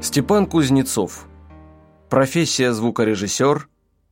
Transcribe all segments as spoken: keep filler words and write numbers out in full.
Степан Кузнецов. Профессия звукорежиссер.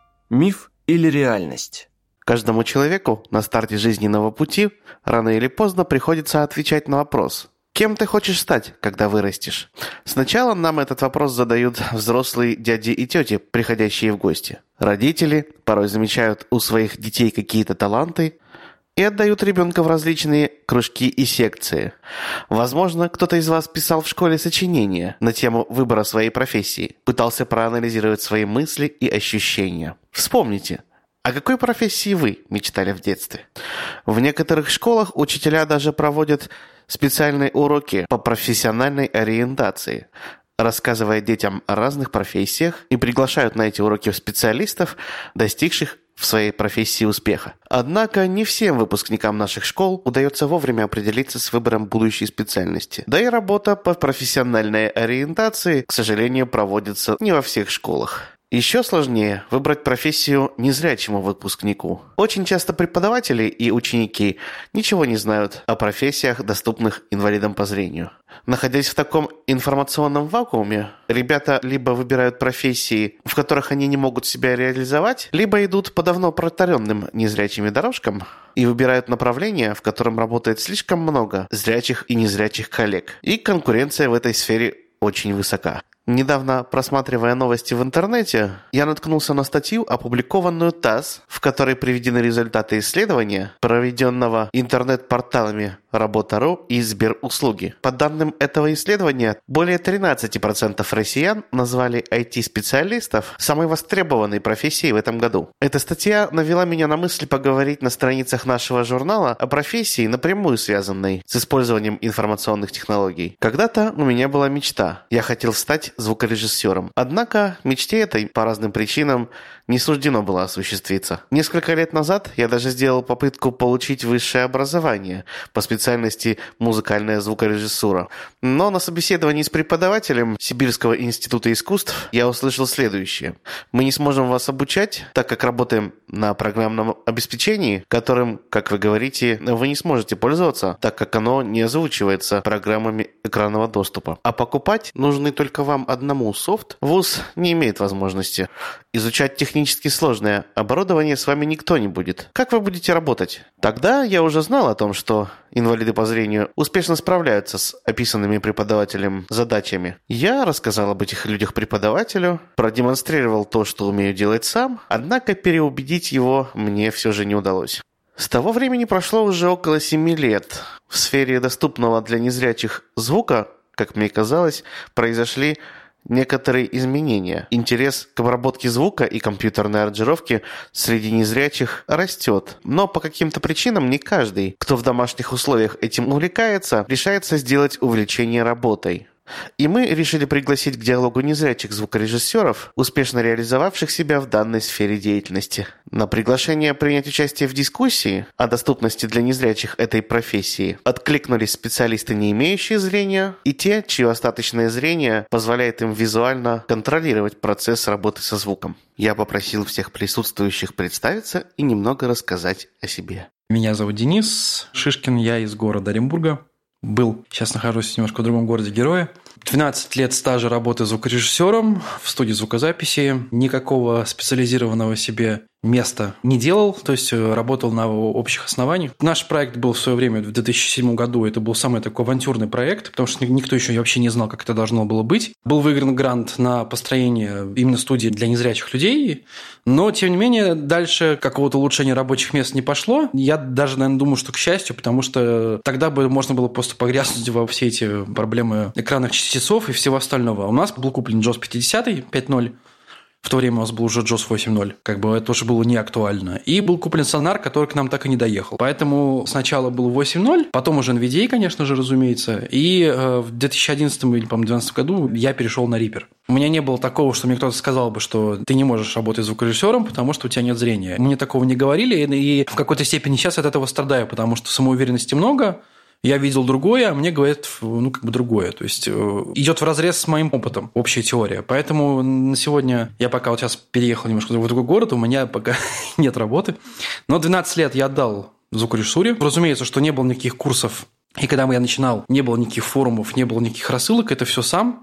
Миф или реальность? Каждому человеку на старте жизненного пути рано или поздно приходится отвечать на вопрос: кем ты хочешь стать, когда вырастешь? Сначала нам этот вопрос задают взрослые дяди и тети, приходящие в гости. Родители порой замечают у своих детей какие-то таланты и отдают ребенка в различные кружки и секции. Возможно, кто-то из вас писал в школе сочинение на тему выбора своей профессии, пытался проанализировать свои мысли и ощущения. Вспомните, о какой профессии вы мечтали в детстве? В некоторых школах учителя даже проводят специальные уроки по профессиональной ориентации, рассказывая детям о разных профессиях, и приглашают на эти уроки специалистов, достигших в своей профессии успеха. Однако не всем выпускникам наших школ удается вовремя определиться с выбором будущей специальности. Да и работа по профессиональной ориентации, к сожалению, проводится не во всех школах. Еще сложнее выбрать профессию незрячему выпускнику. Очень часто преподаватели и ученики ничего не знают о профессиях, доступных инвалидам по зрению. Находясь в таком информационном вакууме, ребята либо выбирают профессии, в которых они не могут себя реализовать, либо идут по давно протаренным незрячими дорожкам и выбирают направление, в котором работает слишком много зрячих и незрячих коллег. И конкуренция в этой сфере очень высока. Недавно, просматривая новости в интернете, я наткнулся на статью, опубликованную ТАСС, в которой приведены результаты исследования, проведенного интернет-порталами Работа.ру и Сберуслуги. По данным этого исследования, более тринадцать процентов россиян назвали ай ти-специалистов самой востребованной профессией в этом году. Эта статья навела меня на мысль поговорить на страницах нашего журнала о профессии, напрямую связанной с использованием информационных технологий. Когда-то у меня была мечта. Я хотел стать звукорежиссером. Однако мечте этой по разным причинам не суждено было осуществиться. Несколько лет назад я даже сделал попытку получить высшее образование по специальности музыкальная звукорежиссура. Но на собеседовании с преподавателем Сибирского института искусств я услышал следующее: мы не сможем вас обучать, так как работаем на программном обеспечении, которым, как вы говорите, вы не сможете пользоваться, так как оно не озвучивается программами экранного доступа. А покупать нужный только вам одному софт вуз не имеет возможности. Изучать технически сложное оборудование с вами никто не будет. Как вы будете работать? Тогда я уже знал о том, что инвалиды по зрению успешно справляются с описанными преподавателем задачами. Я рассказал об этих людях преподавателю, продемонстрировал то, что умею делать сам, однако переубедить его мне все же не удалось. С того времени прошло уже около семи лет. В сфере доступного для незрячих звука, как мне казалось, произошли некоторые изменения. Интерес к обработке звука и компьютерной аранжировке среди незрячих растет. Но по каким-то причинам не каждый, кто в домашних условиях этим увлекается, решается сделать увлечение работой. И мы решили пригласить к диалогу незрячих звукорежиссеров, успешно реализовавших себя в данной сфере деятельности. На приглашение принять участие в дискуссии о доступности для незрячих этой профессии откликнулись специалисты, не имеющие зрения, и те, чье остаточное зрение позволяет им визуально контролировать процесс работы со звуком. Я попросил всех присутствующих представиться и немного рассказать о себе. Меня зовут Денис Шишкин, я из города Оренбурга. Был, сейчас нахожусь немножко в другом городе Героя. двенадцать лет стажа работы звукорежиссером в студии звукозаписи. Никакого специализированного себе места не делал, то есть работал на общих основаниях. Наш проект был в свое время, в две тысячи седьмом году, это был самый такой авантюрный проект, потому что никто еще вообще не знал, как это должно было быть. Был выигран грант на построение именно студии для незрячих людей, но, тем не менее, дальше какого-то улучшения рабочих мест не пошло. Я даже, наверное, думаю, что к счастью, потому что тогда бы можно было просто погрязнуть во все эти проблемы экранных часов и всего остального. У нас был куплен джос пятьдесят пять ноль. В то время у нас был уже джос восемь ноль, как бы это уже было не актуально. И был куплен Sonar, который к нам так и не доехал. Поэтому сначала был восемь ноль, потом уже эн ви ди эй, конечно же, разумеется. И э, в две тысячи одиннадцатом или, по-моему, две тысячи двенадцатом году я перешел на Reaper. У меня не было такого, что мне кто-то сказал бы, что ты не можешь работать звукорежиссером, потому что у тебя нет зрения. Мне такого не говорили, и в какой-то степени сейчас от этого страдаю, потому что самоуверенности много. Я видел другое, а мне говорят, ну, как бы другое. То есть, идет вразрез с моим опытом общая теория. Поэтому на сегодня я пока вот сейчас переехал немножко в другой город, у меня пока нет работы. Но двенадцать лет я отдал звукорежиссуре. Разумеется, что не было никаких курсов. И когда я начинал, не было никаких форумов, не было никаких рассылок. Это все сам.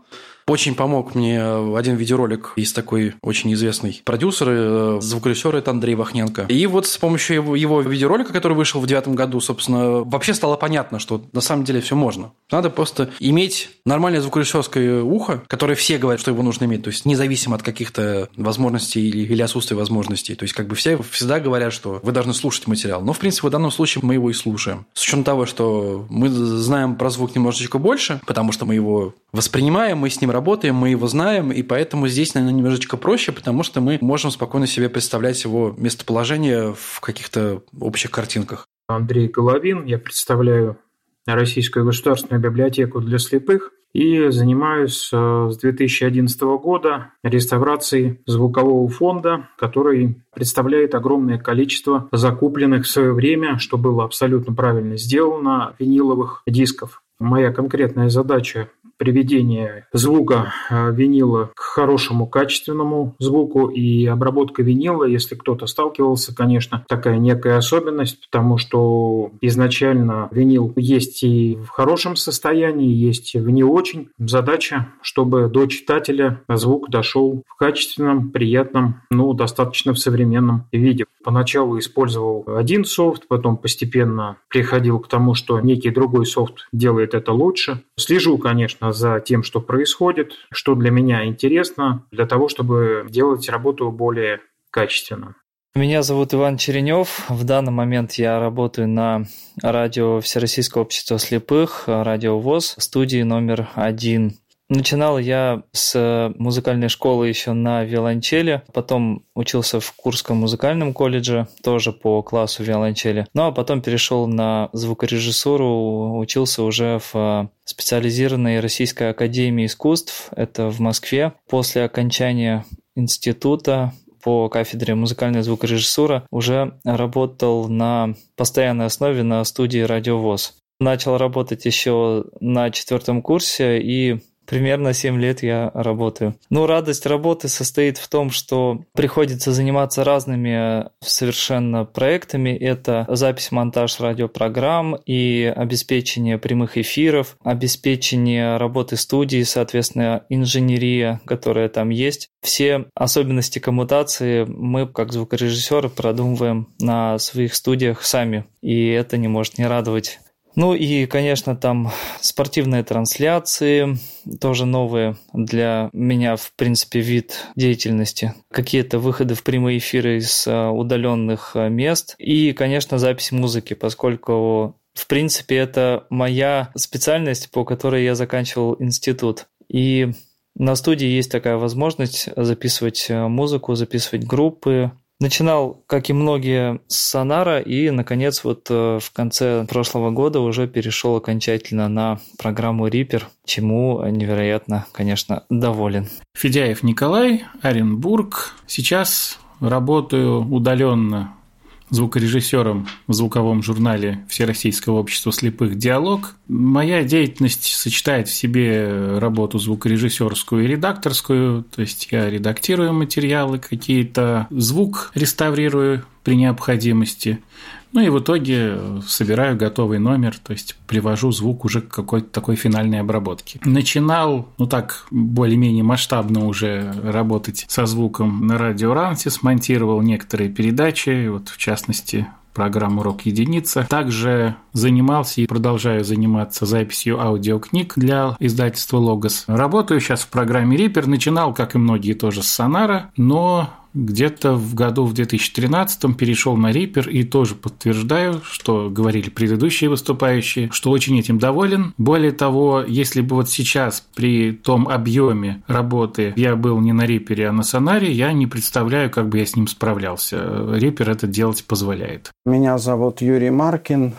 Очень помог мне один видеоролик. Есть такой очень известный продюсер, звукорежиссер, это Андрей Вахненко. И вот с помощью его, его видеоролика, который вышел в девятом году, собственно, вообще стало понятно, что на самом деле все можно. Надо просто иметь нормальное звукорежиссерское ухо, которое все говорят, что его нужно иметь. То есть независимо от каких-то возможностей или, или отсутствия возможностей. То есть как бы все всегда говорят, что вы должны слушать материал. Но, в принципе, в данном случае мы его и слушаем. С учетом того, что мы знаем про звук немножечко больше, потому что мы его воспринимаем, мы с ним работаем, мы его знаем, и поэтому здесь, наверное, немножечко проще, потому что мы можем спокойно себе представлять его местоположение в каких-то общих картинках. Андрей Головин, я представляю Российскую государственную библиотеку для слепых и занимаюсь с две тысячи одиннадцатого года реставрацией звукового фонда, который представляет огромное количество закупленных в свое время, что было абсолютно правильно сделано, виниловых дисков. Моя конкретная задача – приведение звука винила к хорошему качественному звуку и обработка винила, если кто-то сталкивался, конечно, такая некая особенность, потому что изначально винил есть и в хорошем состоянии, есть и в не очень. Задача, чтобы до читателя звук дошел в качественном, приятном, ну, достаточно в современном виде. Поначалу использовал один софт, потом постепенно приходил к тому, что некий другой софт делает это лучше. Слежу, конечно, за тем, что происходит, что для меня интересно, для того, чтобы делать работу более качественно. Меня зовут Иван Черенев. В данный момент я работаю на радио Всероссийского общества слепых, радио ВОС, студии номер один. Начинал я с музыкальной школы еще на виолончели, потом учился в Курском музыкальном колледже, тоже по классу виолончели. Ну а потом перешел на звукорежиссуру, учился уже в специализированной Российской академии искусств, это в Москве. После окончания института по кафедре музыкальная звукорежиссура уже работал на постоянной основе на студии Радио ВОС. Начал работать еще на четвертом курсе и примерно семь лет я работаю. Ну, радость работы состоит в том, что приходится заниматься разными совершенно проектами. Это запись, монтаж радиопрограмм и обеспечение прямых эфиров, обеспечение работы студии, соответственно, инженерия, которая там есть. Все особенности коммутации мы, как звукорежиссеры, продумываем на своих студиях сами. И это не может не радовать. Ну и, конечно, там спортивные трансляции, тоже новые для меня, в принципе, вид деятельности. Какие-то выходы в прямые эфиры из удаленных мест. И, конечно, запись музыки, поскольку, в принципе, это моя специальность, по которой я заканчивал институт. И на студии есть такая возможность записывать музыку, записывать группы. Начинал, как и многие, с сонара и, наконец, вот в конце прошлого года уже перешел окончательно на программу Reaper, чему невероятно, конечно, доволен. Федяев Николай, Оренбург. Сейчас работаю удаленно звукорежиссером в звуковом журнале Всероссийского общества слепых «Диалог». Моя деятельность сочетает в себе работу звукорежиссерскую и редакторскую, то есть я редактирую материалы какие-то, звук реставрирую при необходимости, ну и в итоге собираю готовый номер, то есть привожу звук уже к какой-то такой финальной обработке. Начинал, ну так, более-менее масштабно уже работать со звуком на радио Ранси, смонтировал некоторые передачи, вот в частности программу «Рок-единица». Также занимался и продолжаю заниматься записью аудиокниг для издательства «Логос». Работаю сейчас в программе Reaper. Начинал, как и многие, тоже с сонара, но где-то в году в две тысячи тринадцатом перешел на Reaper и тоже подтверждаю, что говорили предыдущие выступающие, что очень этим доволен. Более того, если бы вот сейчас при том объеме работы я был не на Reaper, а на сонаре, я не представляю, как бы я с ним справлялся. Reaper это делать позволяет. Меня зовут Юрий Маркин.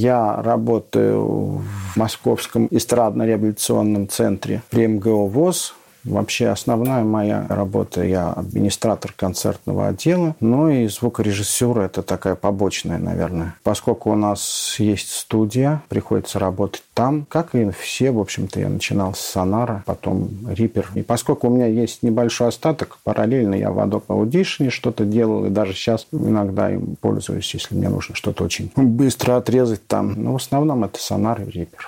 Я работаю в Московском эстрадно-реабилитационном центре при эм гэ о ВОС. Вообще основная моя работа, я администратор концертного отдела, ну и звукорежиссура – это такая побочная, наверное. Поскольку у нас есть студия, приходится работать там, как и все, в общем-то, я начинал с сонара, потом Reaper. И поскольку у меня есть небольшой остаток, параллельно я в Adobe Audition что-то делал, и даже сейчас иногда им пользуюсь, если мне нужно что-то очень быстро отрезать там. Но в основном это сонар и Reaper.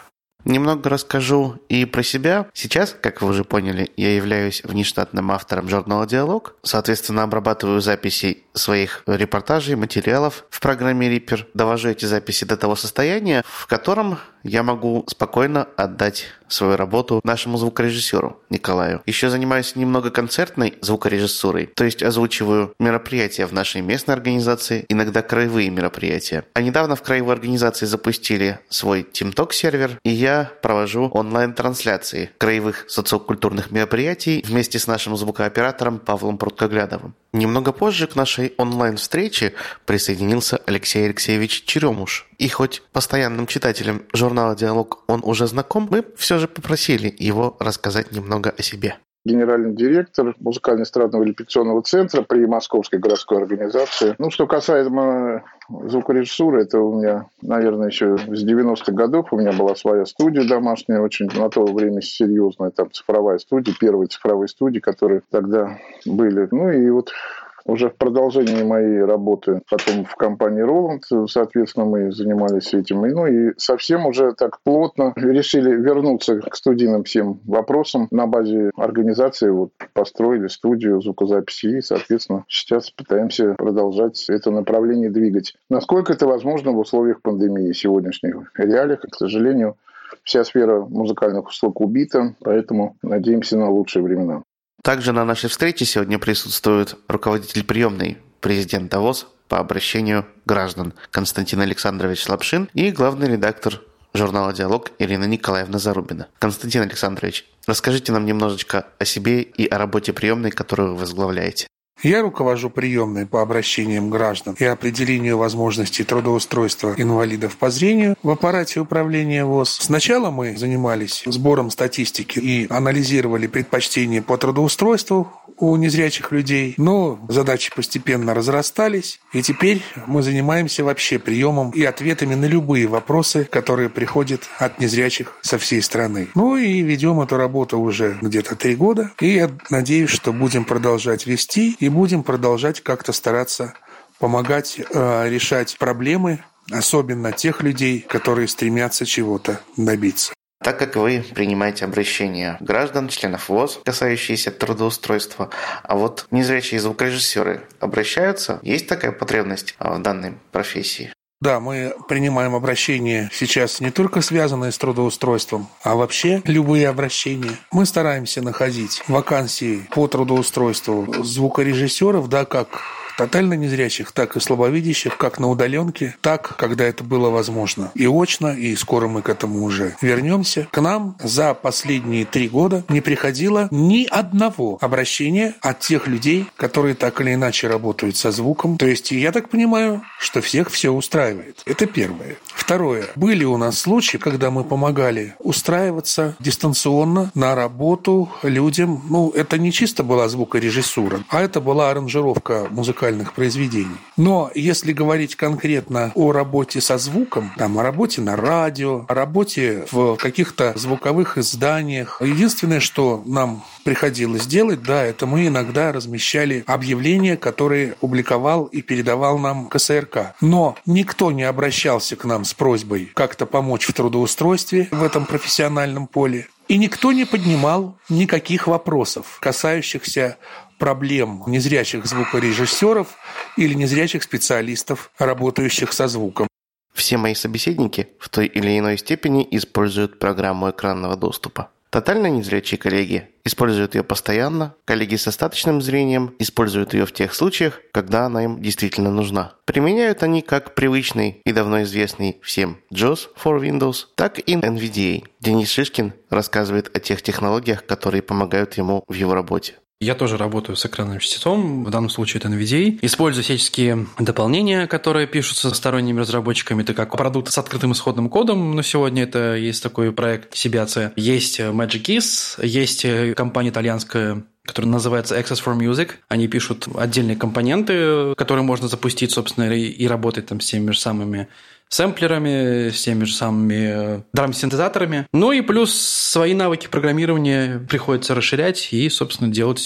Немного расскажу и про себя. Сейчас, как вы уже поняли, я являюсь внештатным автором журнала «Диалог». Соответственно, обрабатываю записи своих репортажей, материалов в программе Reaper. Довожу эти записи до того состояния, в котором я могу спокойно отдать свою работу нашему звукорежиссеру Николаю. Еще занимаюсь немного концертной звукорежиссурой, то есть озвучиваю мероприятия в нашей местной организации, иногда краевые мероприятия. А недавно в краевой организации запустили свой TeamTalk сервер, и я провожу онлайн-трансляции краевых социокультурных мероприятий вместе с нашим звукооператором Павлом Пруткоглядовым. Немного позже к нашей онлайн-встрече присоединился Алексей Алексеевич Черемуш. И хоть постоянным читателям журнала «Диалог» он уже знаком, мы все же попросили его рассказать немного о себе. Генеральный директор музыкально-эстрадного репетиционного центра при Московской городской организации. Ну, что касаемо звукорежиссуры, это у меня, наверное, еще с девяностых годов у меня была своя студия домашняя, очень на то время серьезная, там цифровая студия, первые цифровые студии, которые тогда были. Ну и вот уже в продолжении моей работы потом в компании «Роланд», соответственно, мы занимались этим. Ну и совсем уже так плотно решили вернуться к студийным всем вопросам. На базе организации вот построили студию звукозаписи и, соответственно, сейчас пытаемся продолжать это направление двигать. Насколько это возможно в условиях пандемии сегодняшних реалиях, к сожалению, вся сфера музыкальных услуг убита, поэтому надеемся на лучшие времена. Также на нашей встрече сегодня присутствует руководитель приемной президента ВОС по обращению граждан Константин Александрович Лапшин и главный редактор журнала «Диалог» Ирина Николаевна Зарубина. Константин Александрович, расскажите нам немножечко о себе и о работе приемной, которую вы возглавляете. Я руковожу приемной по обращениям граждан и определению возможностей трудоустройства инвалидов по зрению в аппарате управления ВОС. Сначала мы занимались сбором статистики и анализировали предпочтения по трудоустройству у незрячих людей, но задачи постепенно разрастались, и теперь мы занимаемся вообще приемом и ответами на любые вопросы, которые приходят от незрячих со всей страны. Ну и ведем эту работу уже где-то три года, и я надеюсь, что будем продолжать вести и будем продолжать как-то стараться помогать э, решать проблемы, особенно тех людей, которые стремятся чего-то добиться. Так как вы принимаете обращения граждан, членов ВОС, касающиеся трудоустройства, а вот незрячие звукорежиссеры обращаются? Есть такая потребность в данной профессии? Да, мы принимаем обращения сейчас не только связанные с трудоустройством, а вообще любые обращения. Мы стараемся находить вакансии по трудоустройству звукорежиссеров, да, как тотально незрячих, так и слабовидящих, как на удаленке, так, когда это было возможно. И очно, и скоро мы к этому уже вернемся. К нам за последние три года не приходило ни одного обращения от тех людей, которые так или иначе работают со звуком. То есть я так понимаю, что всех все устраивает. Это первое. Второе. Были у нас случаи, когда мы помогали устраиваться дистанционно на работу людям. Ну, это не чисто была звукорежиссура, а это была аранжировка музыкальных произведений. Но если говорить конкретно о работе со звуком, там, о работе на радио, о работе в каких-то звуковых изданиях, единственное, что нам приходилось делать, да, это мы иногда размещали объявления, которые публиковал и передавал нам ка эс эр ка. Но никто не обращался к нам с просьбой как-то помочь в трудоустройстве в этом профессиональном поле. И никто не поднимал никаких вопросов, касающихся проблем незрячих звукорежиссеров или незрячих специалистов, работающих со звуком. Все мои собеседники в той или иной степени используют программу экранного доступа. Тотально незрячие коллеги используют ее постоянно, коллеги с остаточным зрением используют ее в тех случаях, когда она им действительно нужна. Применяют они как привычный и давно известный всем джоус for Windows, так и эн ви ди эй. Денис Шишкин рассказывает о тех технологиях, которые помогают ему в его работе. Я тоже работаю с экранным чтецом, в данном случае это эн ви ди эй. Использую всяческие дополнения, которые пишутся сторонними разработчиками. Это как продукт с открытым исходным кодом, но сегодня это есть такой проект Сибиация. Есть Magic Keys, есть компания итальянская, которая называется Access for Music. Они пишут отдельные компоненты, которые можно запустить, собственно, и работать там с теми же самыми сэмплерами, с теми же самыми драм-синтезаторами. Ну и плюс свои навыки программирования приходится расширять и, собственно, делать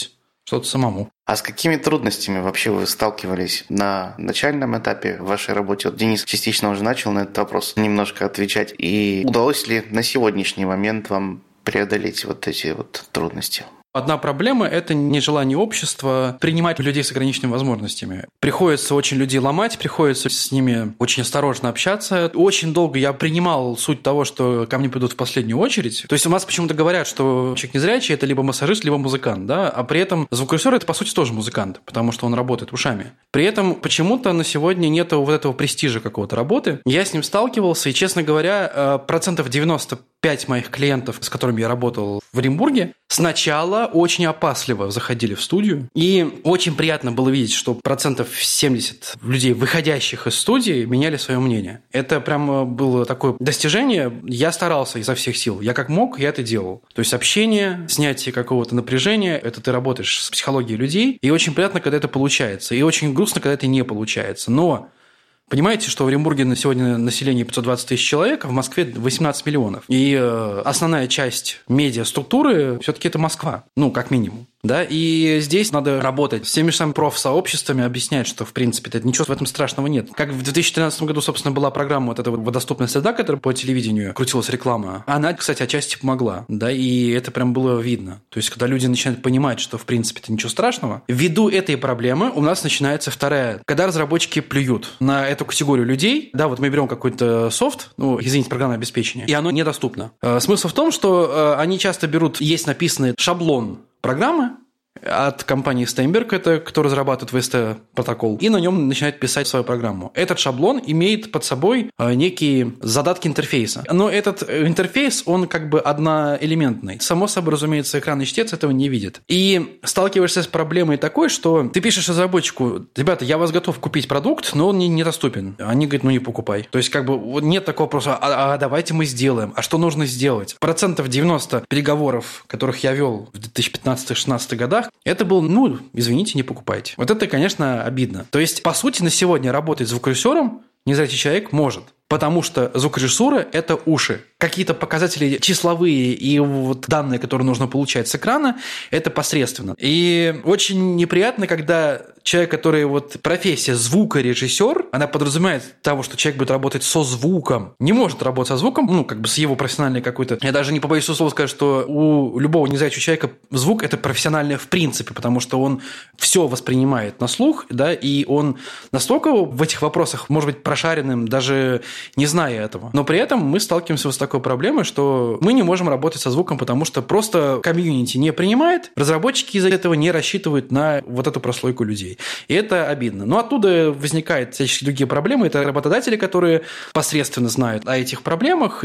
что-то самому. А с какими трудностями вообще вы сталкивались на начальном этапе в вашей работе? Вот Денис частично уже начал на этот вопрос немножко отвечать. И удалось ли на сегодняшний момент вам преодолеть вот эти вот трудности? Одна проблема – это нежелание общества принимать людей с ограниченными возможностями. Приходится очень людей ломать, приходится с ними очень осторожно общаться. Очень долго я принимал суть того, что ко мне придут в последнюю очередь. То есть у нас почему-то говорят, что человек незрячий – это либо массажист, либо музыкант, да? А при этом звукорежиссер – это, по сути, тоже музыкант, потому что он работает ушами. При этом почему-то на сегодня нет вот этого престижа какого-то работы. Я с ним сталкивался, и, честно говоря, процентов девяносто пять моих клиентов, с которыми я работал в Оренбурге, сначала очень опасливо заходили в студию. И очень приятно было видеть, что процентов семьдесят людей, выходящих из студии, меняли свое мнение. Это прям было такое достижение. Я старался изо всех сил. Я как мог, я это делал. То есть общение, снятие какого-то напряжения, это ты работаешь с психологией людей. И очень приятно, когда это получается. И очень грустно, когда это не получается. Но понимаете, что в Оренбурге на сегодня население пятьсот двадцать тысяч человек, а в Москве восемнадцать миллионов. И основная часть медиаструктуры все-таки это Москва, ну, как минимум. Да, и здесь надо работать с теми же самыми профсообществами, объяснять, что, в принципе, это ничего в этом страшного нет. Как в две тысячи тринадцатом году, собственно, была программа вот эта вот «Водоступная среда», которая по телевидению крутилась реклама. Она, кстати, отчасти помогла, да, и это прям было видно. То есть, когда люди начинают понимать, что, в принципе, это ничего страшного, ввиду этой проблемы у нас начинается вторая. Когда разработчики плюют на эту категорию людей, да, вот мы берем какой-то софт, ну, извините, программное обеспечение, и оно недоступно. Смысл в том, что они часто берут, есть написанный шаблон программы от компании Steinberg, это кто разрабатывает ви эс ти-протокол, и на нем начинает писать свою программу. Этот шаблон имеет под собой некие задатки интерфейса. Но этот интерфейс, он как бы одноэлементный. Само собой, разумеется, экранный чтец этого не видит. И сталкиваешься с проблемой такой, что ты пишешь разработчику: ребята, я вас готов купить продукт, но он недоступен. Они говорят: ну не покупай. То есть как бы нет такого вопроса: а, а давайте мы сделаем. А что нужно сделать? Процентов девяносто переговоров, которых я вел в две тысячи пятнадцатом-шестнадцатом годах, это было, ну, извините, не покупайте. Вот это, конечно, обидно. То есть, по сути, на сегодня работать звукорежиссером незрячий человек может. Потому что звукорежиссура – это уши. Какие-то показатели числовые и вот данные, которые нужно получать с экрана, это посредственно. И очень неприятно, когда человек, который вот профессия звукорежиссер, она подразумевает того, что человек будет работать со звуком, не может работать со звуком, ну, как бы с его профессиональной какой-то... Я даже не побоюсь слова сказать, что у любого незрячего человека звук – это профессиональное в принципе, потому что он все воспринимает на слух, да, и он настолько в этих вопросах может быть прошаренным, даже не зная этого. Но при этом мы сталкиваемся с такой проблемой, что мы не можем работать со звуком, потому что просто комьюнити не принимает, разработчики из-за этого не рассчитывают на вот эту прослойку людей. И это обидно. Но оттуда возникают всяческие другие проблемы. Это работодатели, которые посредственно знают о этих проблемах.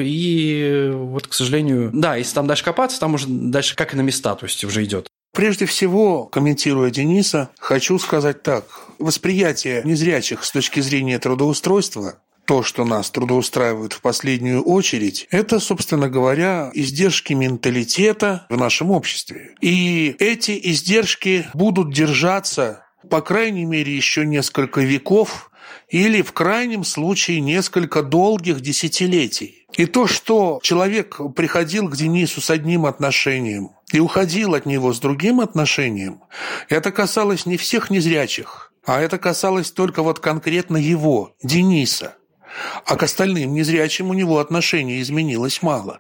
И вот, к сожалению, да, если там дальше копаться, там уже дальше как и на места, то есть уже идет. Прежде всего, комментируя Дениса, хочу сказать так. Восприятие незрячих с точки зрения трудоустройства, то, что нас трудоустраивает в последнюю очередь, это, собственно говоря, издержки менталитета в нашем обществе. И эти издержки будут держаться, по крайней мере, еще несколько веков или, в крайнем случае, несколько долгих десятилетий. И то, что человек приходил к Денису с одним отношением и уходил от него с другим отношением, это касалось не всех незрячих, а это касалось только вот конкретно его, Дениса. А к остальным незрячим у него отношение изменилось мало.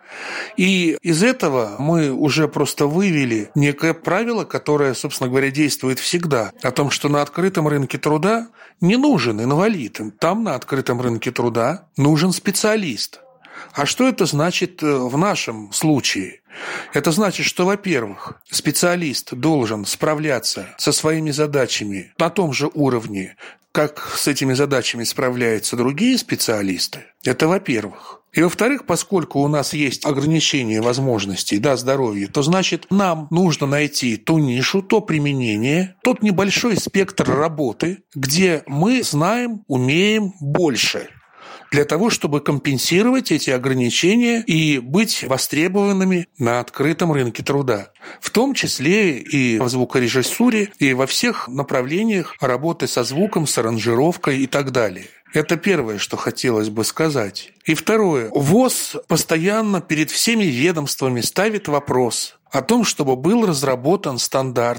И из этого мы уже просто вывели некое правило, которое, собственно говоря, действует всегда, о том, что на открытом рынке труда не нужен инвалид. Там на открытом рынке труда нужен специалист. А что это значит в нашем случае? Это значит, что, во-первых, специалист должен справляться со своими задачами на том же уровне, как с этими задачами справляются другие специалисты. Это во-первых. И во-вторых, поскольку у нас есть ограничение возможностей, да, здоровья, то значит нам нужно найти ту нишу, то применение, тот небольшой спектр работы, где мы знаем, умеем больше, для того, чтобы компенсировать эти ограничения и быть востребованными на открытом рынке труда. В том числе и в звукорежиссуре, и во всех направлениях работы со звуком, с аранжировкой и так далее. Это первое, что хотелось бы сказать. И второе. ВОС постоянно перед всеми ведомствами ставит вопрос о том, чтобы был разработан стандарт,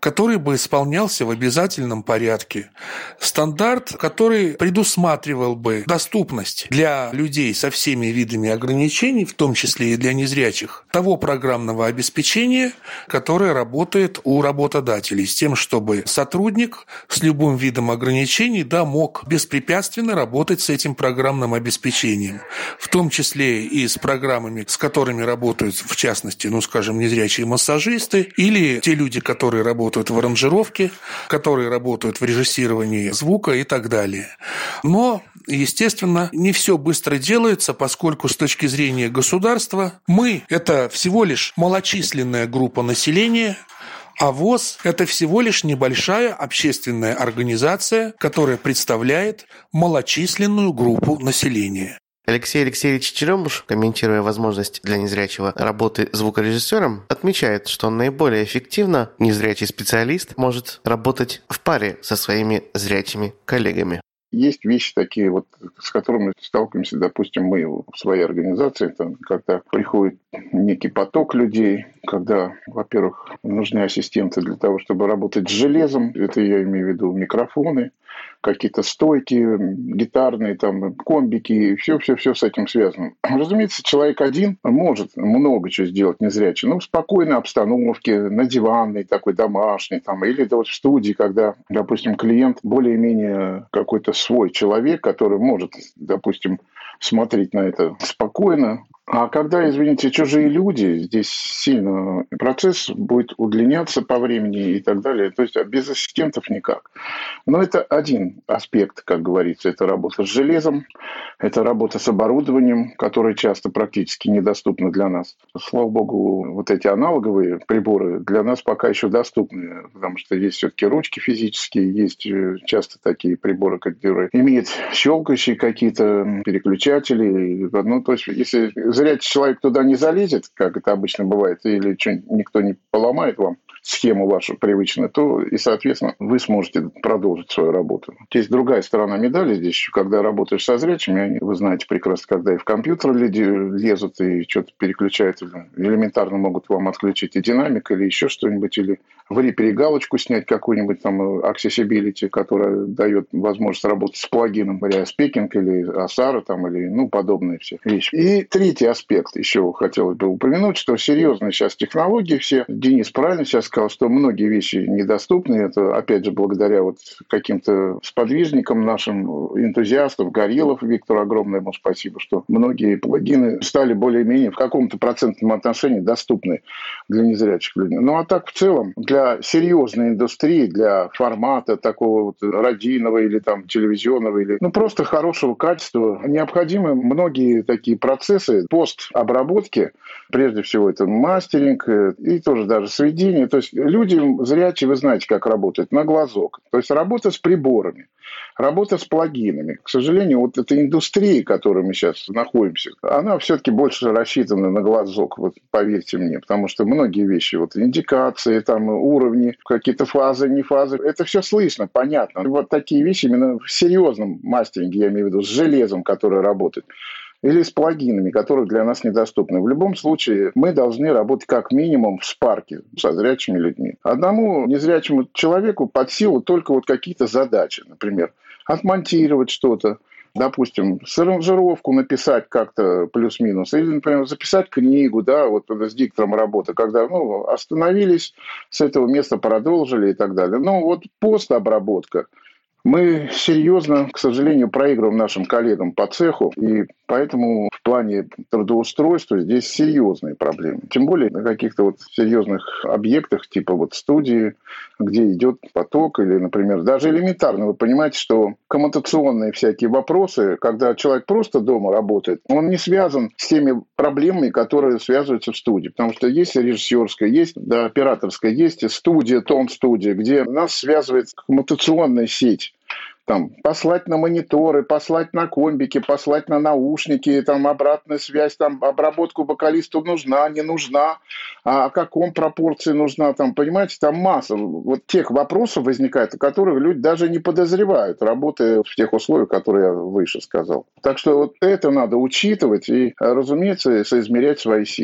который бы исполнялся в обязательном порядке. Стандарт, который предусматривал бы доступность для людей со всеми видами ограничений, в том числе и для незрячих, того программного обеспечения, которое работает у работодателей, с тем, чтобы сотрудник с любым видом ограничений да, мог беспрепятственно работать с этим программным обеспечением, в том числе и с программами, с которыми работают, в частности, ну, скажем, незрячие массажисты или те люди, которые работают в аранжировке, которые работают в режиссировании звука и так далее. Но, естественно, не все быстро делается, поскольку с точки зрения государства мы – это всего лишь малочисленная группа населения, а ВОС – это всего лишь небольшая общественная организация, которая представляет малочисленную группу населения. Алексей Алексеевич Черемуш, комментируя возможность для незрячего работы звукорежиссером, отмечает, что наиболее эффективно незрячий специалист может работать в паре со своими зрячими коллегами. Есть вещи такие, вот, с которыми сталкиваемся, допустим, мы в своей организации, там, когда приходит некий поток людей, когда, во-первых, нужны ассистенты для того, чтобы работать с железом, это я имею в виду микрофоны, какие-то стойки, гитарные, там, комбики, все-все-все с этим связано. Разумеется, человек один может много чего сделать незрячий, но в спокойной обстановке, на диванной, такой домашней, там, или вот в студии, когда, допустим, клиент более-менее какой-то свой человек, который может, допустим, смотреть на это спокойно. А когда, извините, чужие люди, здесь сильно процесс будет удлиняться по времени и так далее. То есть без ассистентов никак. Но это один аспект, как говорится. Это работа с железом, это работа с оборудованием, которое часто практически недоступно для нас. Слава богу, вот эти аналоговые приборы для нас пока еще доступны, потому что есть все-таки ручки физические, есть часто такие приборы, которые имеют щелкающие какие-то переключатели. Ну, то есть, если зрячий человек туда не залезет, как это обычно бывает, или что, никто не поломает вам схему вашу привычную, то и, соответственно, вы сможете продолжить свою работу. Есть другая сторона медали здесь, когда работаешь со зрячими, они, вы знаете прекрасно, когда и в компьютер люди лезут и что-то переключают, или элементарно могут вам отключить и динамик, или еще что-нибудь, или в рипере галочку снять какую-нибудь там accessibility, которая дает возможность работать с плагином, говоря, спикинг или Asara, там, или ну, подобные все вещи. И третий аспект еще хотелось бы упомянуть, что серьезные сейчас технологии все, Денис правильно сейчас сказал, что многие вещи недоступны. Это, опять же, благодаря вот каким-то сподвижникам нашим, энтузиастам, Горелов Виктору огромное ему спасибо, что многие плагины стали более-менее в каком-то процентном отношении доступны для незрячих людей. Ну, а так в целом для серьезной индустрии, для формата такого вот радийного или там телевизионного, или ну, просто хорошего качества, необходимы многие такие процессы постобработки. Прежде всего, это мастеринг и тоже даже сведение. То есть люди зрячие, вы знаете, как работают, на глазок. То есть работа с приборами, работа с плагинами. К сожалению, вот эта индустрия, в которой мы сейчас находимся, она все-таки больше рассчитана на глазок, вот поверьте мне, потому что многие вещи, вот индикации, там, уровни, какие-то фазы, не фазы, это все слышно, понятно. Вот такие вещи именно в серьезном мастеринге, я имею в виду, с железом, которое работает, или с плагинами, которые для нас недоступны. В любом случае, мы должны работать как минимум в спарке со зрячими людьми. Одному незрячему человеку под силу только вот какие-то задачи, например, отмонтировать что-то, допустим, с аранжировку написать как-то плюс-минус, или, например, записать книгу, да, вот с диктором работы, когда, ну, остановились, с этого места продолжили и так далее. Но вот постобработка. Мы серьезно, к сожалению, проигрываем нашим коллегам по цеху, и поэтому в плане трудоустройства здесь серьезные проблемы. Тем более на каких-то вот серьезных объектах, типа вот студии, где идет поток, или, например, даже элементарно, вы понимаете, что коммутационные всякие вопросы, когда человек просто дома работает, он не связан с теми проблемами, которые связываются в студии, потому что есть режиссерская, есть да, операторская, есть студия, тон-студия, где нас связывает коммутационная сеть. Там, послать на мониторы, послать на комбики, послать на наушники, там, обратная связь, там, обработку вокалисту нужна, не нужна, а о каком пропорции нужна, там, понимаете, там масса вот тех вопросов возникает, о которых люди даже не подозревают, работая в тех условиях, которые я выше сказал. Так что вот это надо учитывать и, разумеется, соизмерять свои силы.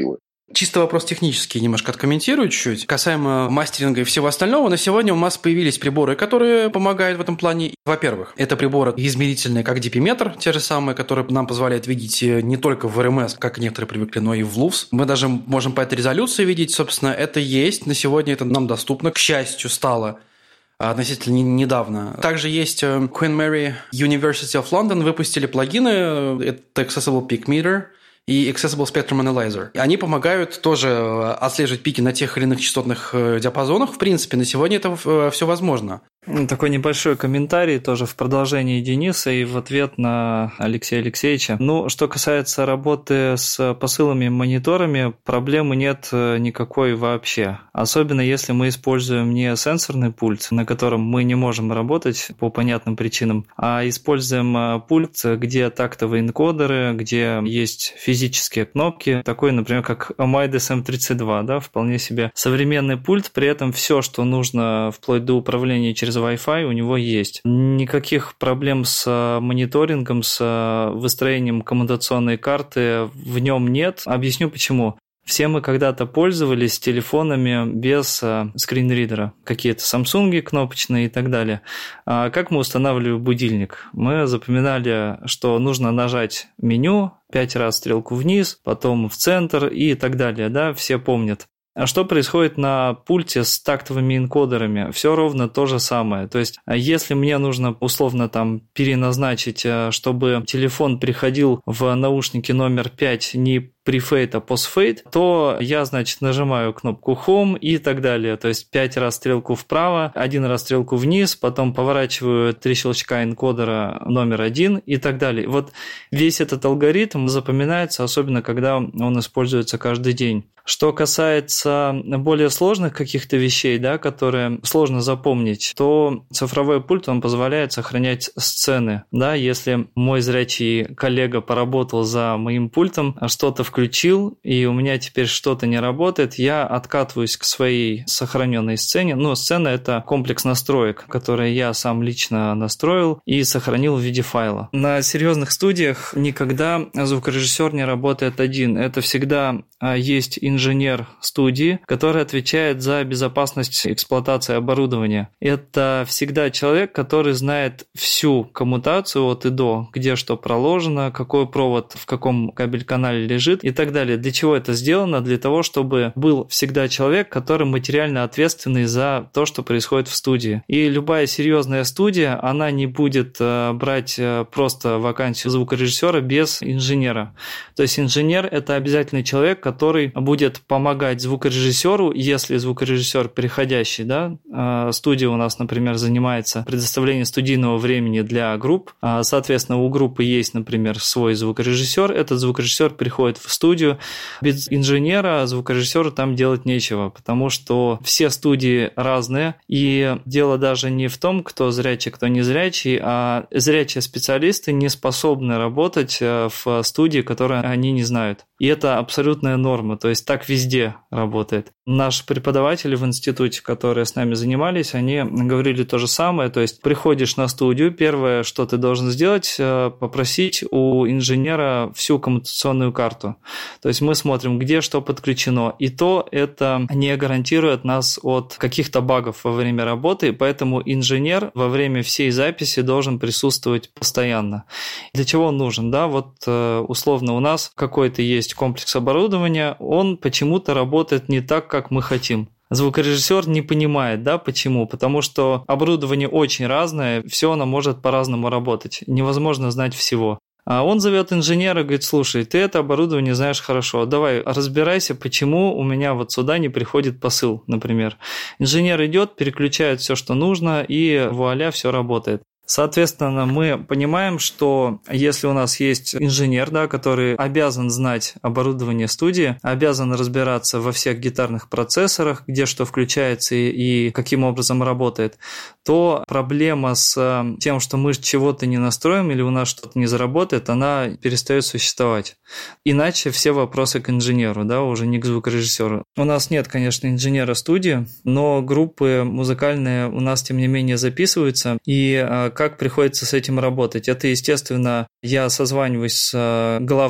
Чисто вопрос технический, немножко откомментирую чуть-чуть. Касаемо мастеринга и всего остального, на сегодня у нас появились приборы, которые помогают в этом плане. Во-первых, это приборы измерительные, как ди пи-метр, те же самые, которые нам позволяют видеть не только в эр эм эс, как некоторые привыкли, но и в лувс. Мы даже можем по этой резолюции видеть, собственно, это есть. На сегодня это нам доступно. К счастью, стало относительно недавно. Также есть Queen Mary University of London выпустили плагины, это Accessible Peak Meter и Accessible Spectrum Analyzer. Они помогают тоже отслеживать пики на тех или иных частотных диапазонах. В принципе, на сегодня это все возможно. Такой небольшой комментарий тоже в продолжении Дениса и в ответ на Алексея Алексеевича. Ну, что касается работы с посылами мониторами, проблемы нет никакой вообще. Особенно если мы используем не сенсорный пульт, на котором мы не можем работать по понятным причинам, а используем пульт, где тактовые энкодеры, где есть физические кнопки, такой, например, как Midas эм тридцать два, да, вполне себе современный пульт, при этом все, что нужно вплоть до управления через Wi-Fi у него есть. Никаких проблем с мониторингом, с выстроением коммутационной карты в нем нет. Объясню почему. Все мы когда-то пользовались телефонами без скринридера. Какие-то Samsung кнопочные и так далее. А как мы устанавливали будильник? Мы запоминали, что нужно нажать меню, пять раз стрелку вниз, потом в центр и так далее. Да? Все помнят. А что происходит на пульте с тактовыми энкодерами? Все ровно то же самое. То есть, если мне нужно условно там переназначить, чтобы телефон приходил в наушники номер пять не префейт, а постфейт, то я, значит, нажимаю кнопку Home и так далее. То есть пять раз стрелку вправо, один раз стрелку вниз, потом поворачиваю три щелчка энкодера номер один и так далее. Вот весь этот алгоритм запоминается, особенно когда он используется каждый день. Что касается более сложных каких-то вещей, да, которые сложно запомнить, то цифровой пульт, он позволяет сохранять сцены. Да, если мой зрячий коллега поработал за моим пультом, что-то включил, и у меня теперь что-то не работает, я откатываюсь к своей сохраненной сцене. Ну, сцена – это комплекс настроек, которые я сам лично настроил и сохранил в виде файла. На серьезных студиях никогда звукорежиссер не работает один. Это всегда есть инженер студии, который отвечает за безопасность эксплуатации оборудования. Это всегда человек, который знает всю коммутацию от и до, где что проложено, какой провод в каком кабель-канале лежит и так далее. Для чего это сделано? Для того, чтобы был всегда человек, который материально ответственный за то, что происходит в студии. И любая серьезная студия, она не будет брать просто вакансию звукорежиссера без инженера. То есть инженер – это обязательный человек, который будет помогать звукорежиссеру, если звукорежиссер переходящий, да, студия у нас, например, занимается предоставлением студийного времени для групп, соответственно, у группы есть, например, свой звукорежиссер, этот звукорежиссер приходит в студию, без инженера звукорежиссеру там делать нечего, потому что все студии разные, и дело даже не в том, кто зрячий, кто не зрячий, а зрячие специалисты не способны работать в студии, которую они не знают. И это абсолютная норма, то есть так везде работает. Наши преподаватели в институте, которые с нами занимались, они говорили то же самое, то есть приходишь на студию, первое, что ты должен сделать, попросить у инженера всю коммутационную карту. То есть мы смотрим, где что подключено, и то это не гарантирует нас от каких-то багов во время работы, поэтому инженер во время всей записи должен присутствовать постоянно. Для чего он нужен? Да, вот условно у нас какой-то есть комплекс оборудования, он почему-то работает не так, как мы хотим. Звукорежиссер не понимает, да, почему? Потому что оборудование очень разное, все оно может по-разному работать, невозможно знать всего. А он зовет инженера и говорит: слушай, ты это оборудование знаешь хорошо, давай разбирайся, почему у меня вот сюда не приходит посыл, например. Инженер идет, переключает все, что нужно, и вуаля, все работает. Соответственно, мы понимаем, что если у нас есть инженер, да, который обязан знать оборудование студии, обязан разбираться во всех гитарных процессорах, где что включается и, и каким образом работает, то проблема с тем, что мы чего-то не настроим или у нас что-то не заработает, она перестает существовать. Иначе все вопросы к инженеру, да, уже не к звукорежиссеру. У нас нет, конечно, инженера студии, но группы музыкальные у нас, тем не менее, записываются, и как приходится с этим работать? Это, естественно, я созваниваюсь с главным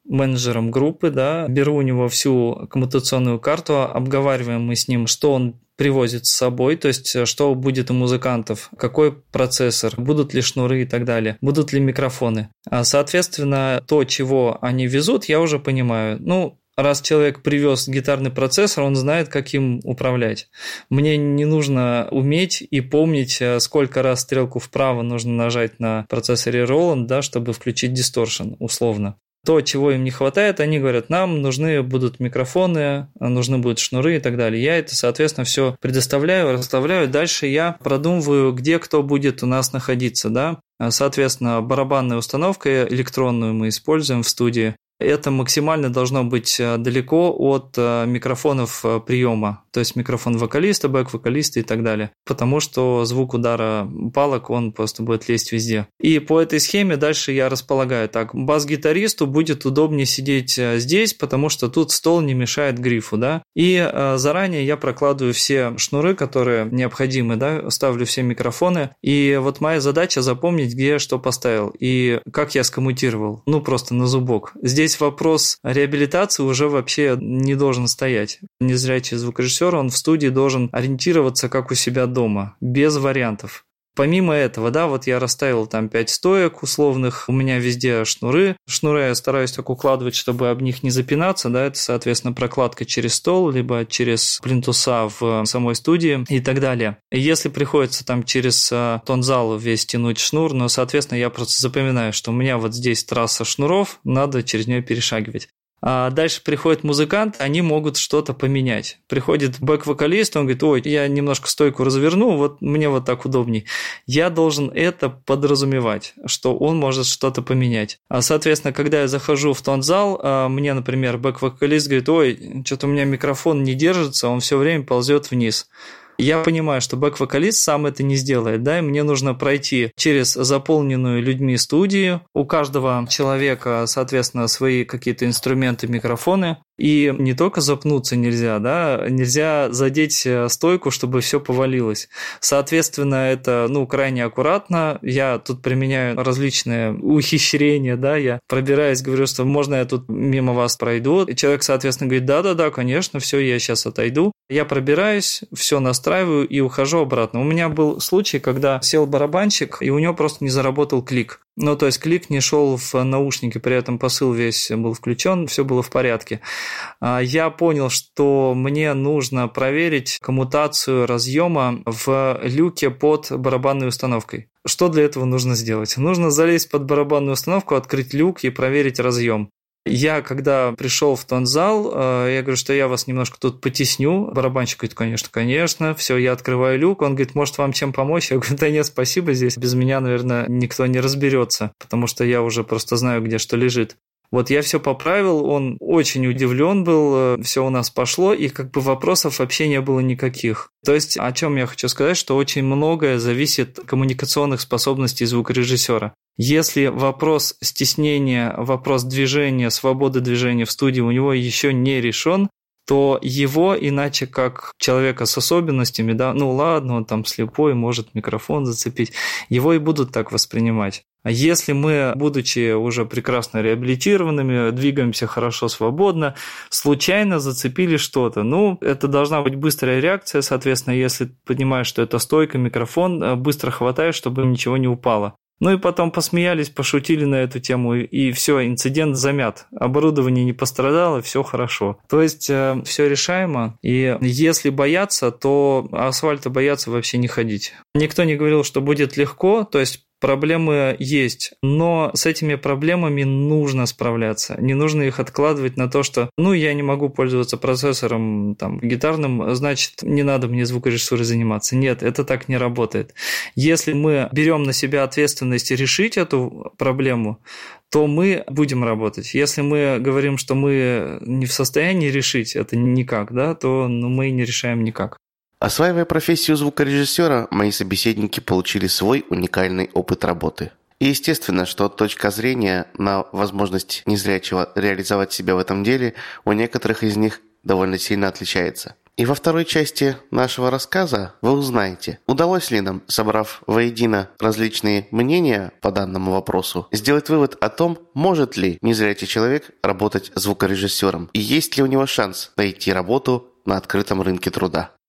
менеджером группы, да, беру у него всю коммутационную карту, обговариваем мы с ним, что он привозит с собой, то есть что будет у музыкантов, какой процессор, будут ли шнуры и так далее, будут ли микрофоны. Соответственно, то, чего они везут, я уже понимаю. Ну, раз человек привез гитарный процессор, он знает, как им управлять. Мне не нужно уметь и помнить, сколько раз стрелку вправо нужно нажать на процессоре Roland, да, чтобы включить дисторшн, условно. То, чего им не хватает, они говорят, нам нужны будут микрофоны, нужны будут шнуры и так далее. Я это, соответственно, все предоставляю, расставляю. Дальше я продумываю, где кто будет у нас находиться. Да? Соответственно, барабанная установка электронную мы используем в студии. Это максимально должно быть далеко от микрофонов приема, то есть микрофон вокалиста, бэк-вокалиста и так далее, потому что звук удара палок, он просто будет лезть везде. И по этой схеме дальше я располагаю так. Бас-гитаристу будет удобнее сидеть здесь, потому что тут стол не мешает грифу, да, и заранее я прокладываю все шнуры, которые необходимы, да, ставлю все микрофоны, и вот моя задача запомнить, где я что поставил и как я скоммутировал, ну просто на зубок. Здесь Здесь вопрос реабилитации уже вообще не должен стоять. Незрячий звукорежиссер, он в студии должен ориентироваться как у себя дома, без вариантов. Помимо этого, да, вот я расставил там пять стоек условных, у меня везде шнуры. Шнуры я стараюсь так укладывать, чтобы об них не запинаться, да, это, соответственно, прокладка через стол, либо через плинтуса в самой студии и так далее. И если приходится там через тонзал весь тянуть шнур, но, соответственно, я просто запоминаю, что у меня вот здесь трасса шнуров, надо через нее перешагивать. А дальше приходит музыкант, они могут что-то поменять. Приходит бэк-вокалист, он говорит, ой, я немножко стойку разверну, вот мне вот так удобней. Я должен это подразумевать, что он может что-то поменять. А, соответственно, когда я захожу в тонзал, мне, например, бэк-вокалист говорит, ой, что-то у меня микрофон не держится, он все время ползет вниз. Я понимаю, что бэк-вокалист сам это не сделает, да, и мне нужно пройти через заполненную людьми студию. У каждого человека, соответственно, свои какие-то инструменты, микрофоны. И не только запнуться нельзя, да, нельзя задеть стойку, чтобы все повалилось. Соответственно, это, ну, крайне аккуратно. Я тут применяю различные ухищрения, да, я пробираюсь, говорю, что можно я тут мимо вас пройду. И человек, соответственно, говорит, да-да-да, конечно, все, я сейчас отойду. Я пробираюсь, все настраиваю и ухожу обратно. У меня был случай, когда сел барабанщик, и у него просто не заработал клик. Ну, то есть клик не шел в наушники, при этом посыл весь был включен, все было в порядке. Я понял, что мне нужно проверить коммутацию разъема в люке под барабанной установкой. Что для этого нужно сделать? Нужно залезть под барабанную установку, открыть люк и проверить разъем. Я, когда пришел в тонзал, я говорю, что я вас немножко тут потесню. Барабанщик говорит, конечно, конечно. Все, я открываю люк. Он говорит, может, вам чем помочь? Я говорю, да нет, спасибо, здесь без меня, наверное, никто не разберется, потому что я уже просто знаю, где что лежит. Вот я все поправил, он очень удивлен был, все у нас пошло, и как бы вопросов вообще не было никаких. То есть, о чем я хочу сказать, что очень многое зависит от коммуникационных способностей звукорежиссера. Если вопрос стеснения, вопрос движения, свободы движения в студии у него еще не решен, то его, иначе как человека с особенностями, да, ну ладно, он там слепой, может микрофон зацепить, его и будут так воспринимать. А если мы, будучи уже прекрасно реабилитированными, двигаемся хорошо, свободно, случайно зацепили что-то, ну, это должна быть быстрая реакция, соответственно, если понимаешь, что это стойка, микрофон, быстро хватаешь, чтобы ничего не упало. Ну и потом посмеялись, пошутили на эту тему, и все, инцидент замят. Оборудование не пострадало, все хорошо. То есть э, все решаемо, и если бояться, то асфальта бояться вообще не ходить. Никто не говорил, что будет легко, то есть проблемы есть, но с этими проблемами нужно справляться. Не нужно их откладывать на то, что, ну, я не могу пользоваться процессором там, гитарным, значит, не надо мне звукорежиссурой заниматься. Нет, это так не работает. Если мы берем на себя ответственность решить эту проблему, то мы будем работать. Если мы говорим, что мы не в состоянии решить это никак, да, то ну, мы не решаем никак. Осваивая профессию звукорежиссера, мои собеседники получили свой уникальный опыт работы. И естественно, что точка зрения на возможность незрячего реализовать себя в этом деле у некоторых из них довольно сильно отличается. И во второй части нашего рассказа вы узнаете, удалось ли нам, собрав воедино различные мнения по данному вопросу, сделать вывод о том, может ли незрячий человек работать звукорежиссером и есть ли у него шанс найти работу на открытом рынке труда.